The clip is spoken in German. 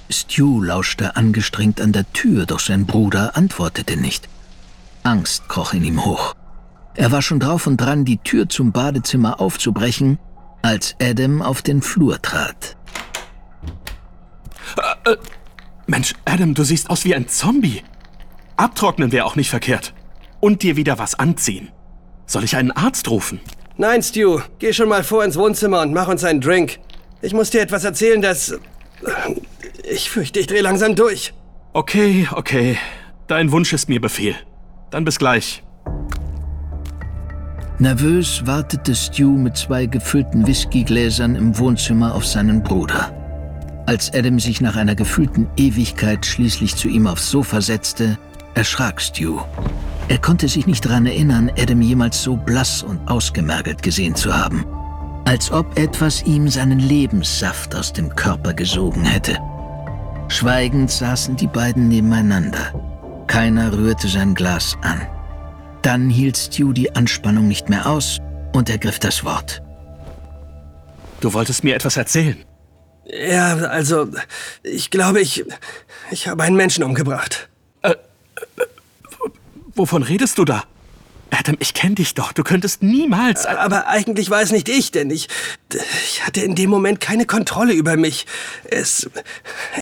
Stu lauschte angestrengt an der Tür, doch sein Bruder antwortete nicht. Angst kroch in ihm hoch. Er war schon drauf und dran, die Tür zum Badezimmer aufzubrechen, als Adam auf den Flur trat. Mensch, Adam, du siehst aus wie ein Zombie. Abtrocknen wäre auch nicht verkehrt. Und dir wieder was anziehen. Soll ich einen Arzt rufen? Nein, Stu, geh schon mal vor ins Wohnzimmer und mach uns einen Drink. Ich muss dir etwas erzählen, das... Ich fürchte, ich drehe langsam durch. Okay. Dein Wunsch ist mir Befehl. Dann bis gleich. Nervös wartete Stu mit 2 gefüllten Whiskygläsern im Wohnzimmer auf seinen Bruder. Als Adam sich nach einer gefühlten Ewigkeit schließlich zu ihm aufs Sofa setzte, erschrak Stu. Er konnte sich nicht daran erinnern, Adam jemals so blass und ausgemergelt gesehen zu haben. Als ob etwas ihm seinen Lebenssaft aus dem Körper gesogen hätte. Schweigend saßen die beiden nebeneinander. Keiner rührte sein Glas an. Dann hielt Stu die Anspannung nicht mehr aus und ergriff das Wort. Du wolltest mir etwas erzählen. Ja, also, ich glaube, ich habe einen Menschen umgebracht. Wovon redest du da? Adam, ich kenne dich doch. Du könntest niemals... Aber eigentlich war es nicht ich, denn ich hatte in dem Moment keine Kontrolle über mich.